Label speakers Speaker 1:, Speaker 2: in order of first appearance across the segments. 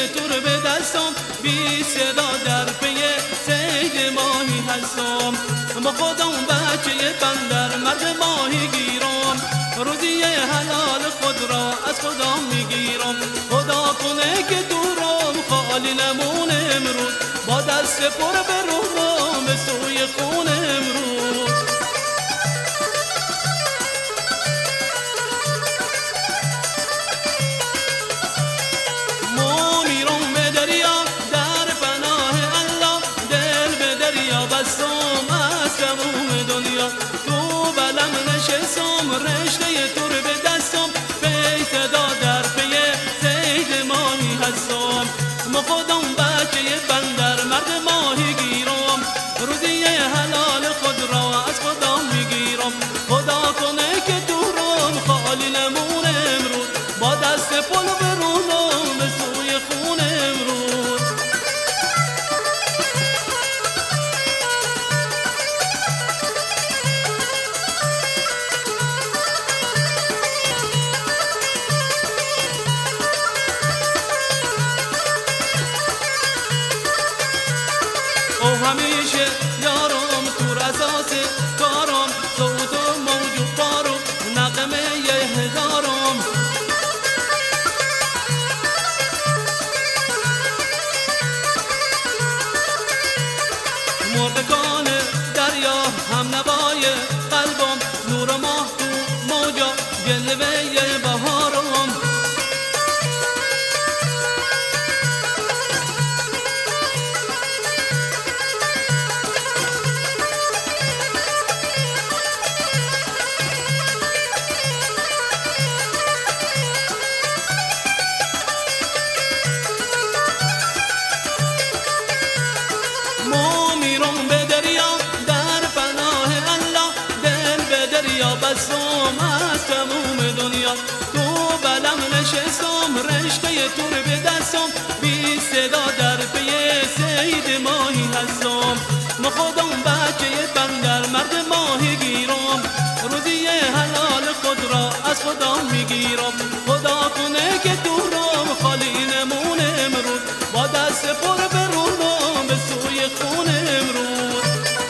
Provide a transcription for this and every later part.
Speaker 1: تور به دستم، بی صدا در پی صید ماهی هستم. با خودم بچه بندر مرد ماهی گیرم، روزی حلال خود را از خدا میگیرم. خدا کنه که دورم خالی نمونه امروز، با دست پر برونم به سوی خون امروز. ما میرم به دریا در پناه الله، دل به دریا بستم از تموم دنیا. تو بلم نشستم رشته تور به دستم، پی صدا در پی صید ماهی هستم. ما خودم بچه بندر مرد ماهی گیرم، روزی حلال خود را از خدا میگیرم. خدا کنه که دورم خالی نمونه امروز، با دست پل برونم به سوی خون امروز. او همیشه یارم تو اساس کارم، صوت و موج و بار و نغمه هزارم. مردگان دریا هم نوای قلبم، نور ماه تو موجا جلوه بهارم. ما میرم به دریا در پناه الله، دل به دریا بستم از تموم دنیا. تو بلم نشستم رشته تور به دستم، بی صدا در پی صید ماهی هستم. ما خودم بچه بندر مرد ماهی گیرم، روزی حلال خود را از خدا میگیرم. خدا کنه که دورم خالی نمونه امروز، با دست پر برونم به سوی خون امروز.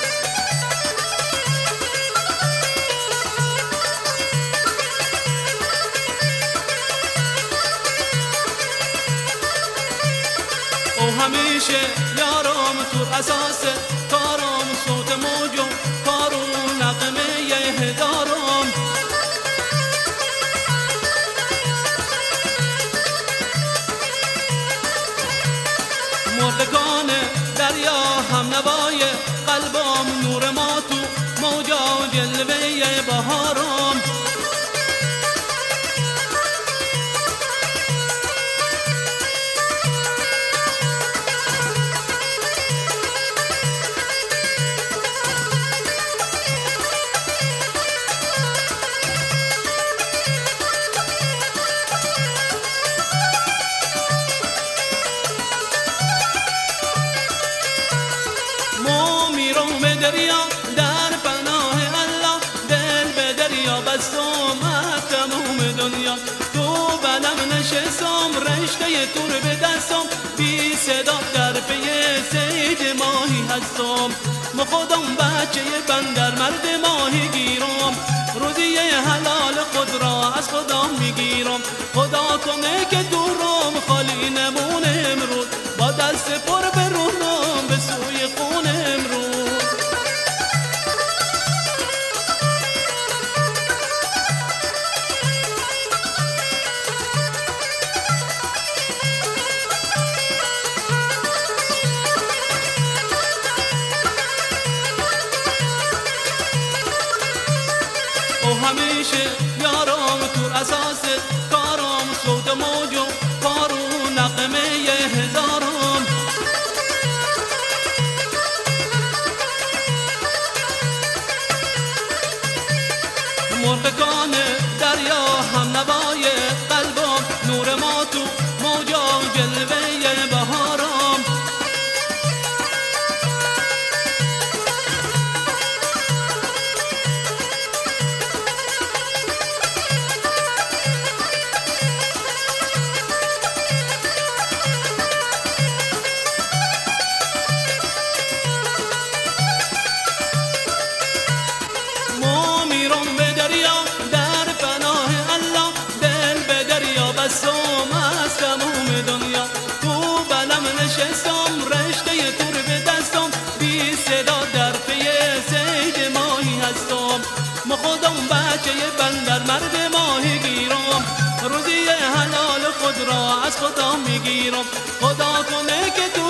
Speaker 1: او همیشه یارم تو اساس کارم، صوت موج و کار و نغمه هزارم. مردگان دریا هم نوای قلبم، نور ما تو موجا جلوه بهارم. ما میرم به دریا در پناه الله، دل به دریا بستم از تموم دنیا. تو بلم نشستم رشته تور به دستم، بی صدا در پی صید ماهی هستم. ما خودم بچه بندر مرد ماهی گیرم، روزی حلال خود را از خدا میگیرم. خدا کنه که دورم خالی نمونه امروز، با دست پر برونم به سوی خون امروز. او همیشه یارم تو اساس کارم، صوت موج و کار و نغمه هزارم. مرغکان دریا هم نوای قلبم، نور ما تو موجا جلوه بهارم. بچه بندر مرد ماهی گیرم روزی حلال خود را از خدا میگیرم خدا کنه که تو